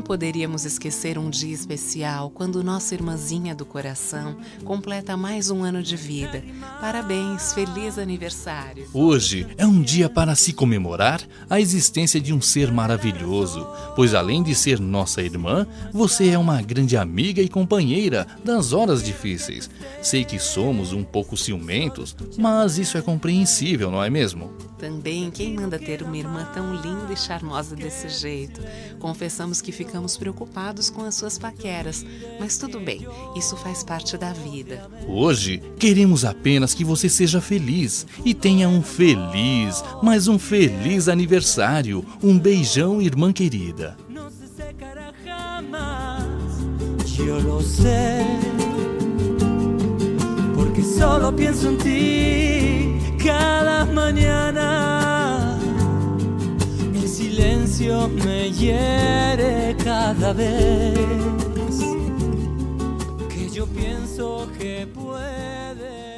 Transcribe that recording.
poderíamos esquecer um dia especial quando nossa irmãzinha do coração completa mais um ano de vida. Parabéns, feliz aniversário! Hoje é um dia para se comemorar a existência de um ser maravilhoso, pois além de ser nossa irmã, você é uma grande amiga e companheira das horas difíceis. Sei que somos um pouco ciumentos, mas isso é compreensível, não é mesmo? Também, quem manda ter uma irmã tão linda e charmosa desse jeito? Confessamos que ficamos preocupados com as suas paqueras, mas tudo bem, isso faz parte da vida. Hoje, queremos apenas que você seja feliz e tenha um feliz, mas um feliz aniversário. Um beijão, irmã querida. Yo lo sé, porque solo pienso en ti cada mañana. El silencio me hiere cada vez que yo pienso que puede